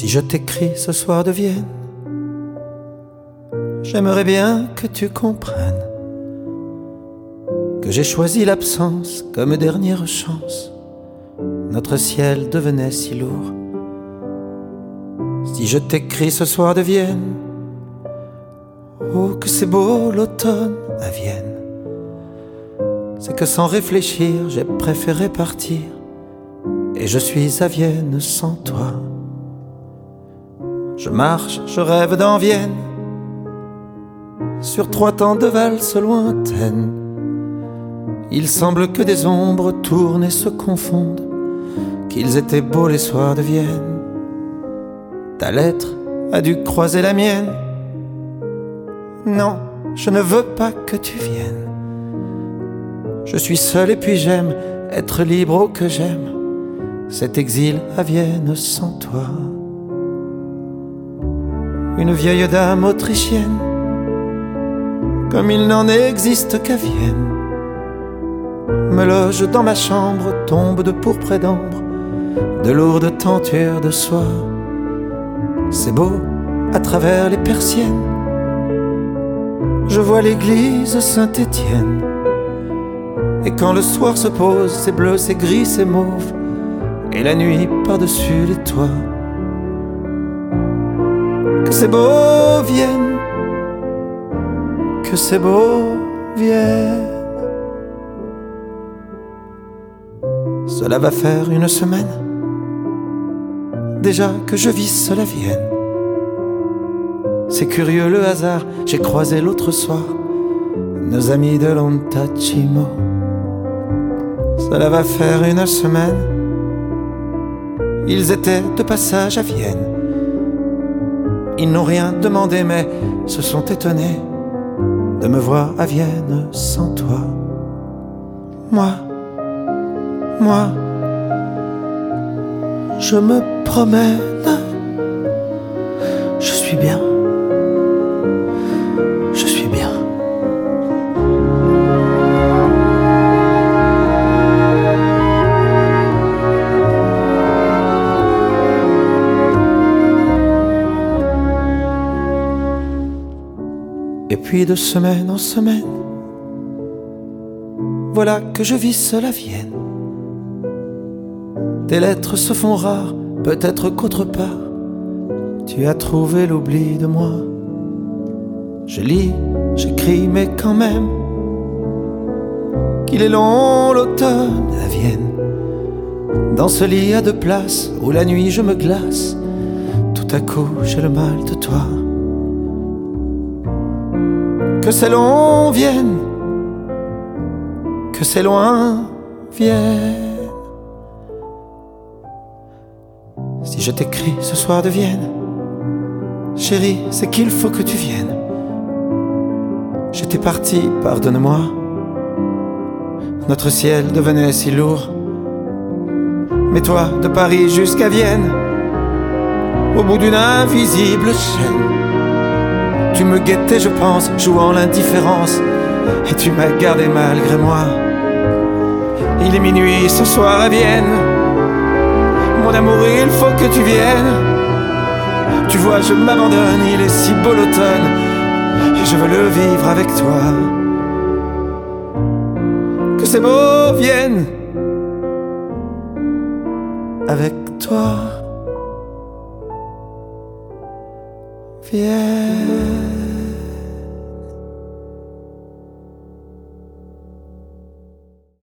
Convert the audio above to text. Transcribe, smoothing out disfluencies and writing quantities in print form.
Si je t'écris ce soir de Vienne, j'aimerais bien que tu comprennes que j'ai choisi l'absence comme dernière chance. Notre ciel devenait si lourd. Si je t'écris ce soir de Vienne, oh que c'est beau l'automne à Vienne. C'est que sans réfléchir j'ai préféré partir, et je suis à Vienne sans toi. Je marche, je rêve dans Vienne, sur 3 temps de valse lointaines. Il semble que des ombres tournent et se confondent, qu'ils étaient beaux les soirs de Vienne. Ta lettre a dû croiser la mienne. Non, je ne veux pas que tu viennes. Je suis seul et puis j'aime être libre, oh que j'aime cet exil à Vienne sans toi. Une vieille dame autrichienne, comme il n'en existe qu'à Vienne, me loge dans ma chambre, tombe de pourpre et d'ambre, de lourdes tentures de soie. C'est beau à travers les persiennes, je vois l'église Saint-Étienne. Et quand le soir se pose, c'est bleu, c'est gris, c'est mauve, et la nuit par-dessus les toits. Que c'est beau Vienne, que c'est beau Vienne. Cela va faire 1 semaine déjà que je vis seul à Vienne. C'est curieux le hasard, j'ai croisé l'autre soir nos amis de l'Ontachimo. Cela va faire 1 semaine, ils étaient de passage à Vienne. Ils n'ont rien demandé mais se sont étonnés de me voir à Vienne sans toi. Moi, je me promène, je suis bien, je suis bien. Et puis de semaine en semaine, voilà que je vis seul à Vienne. Tes lettres se font rares, peut-être qu'autre part tu as trouvé l'oubli de moi. Je lis, j'écris, mais quand même qu'il est long l'automne à Vienne. Dans ce lit à 2 places où la nuit je me glace, tout à coup j'ai le mal de toi. Que c'est long Vienne, que c'est loin Vienne. Si je t'écris ce soir de Vienne, chérie, c'est qu'il faut que tu viennes. J'étais parti, pardonne-moi, notre ciel devenait si lourd. Mais toi, de Paris jusqu'à Vienne, au bout d'une invisible chaîne, tu me guettais, je pense, jouant l'indifférence, et tu m'as gardé malgré moi. Il est minuit ce soir à Vienne, mon amour, il faut que tu viennes. Tu vois, je m'abandonne, il est si beau l'automne, et je veux le vivre avec toi. Que c'est beau Vienne, avec toi. Vienne.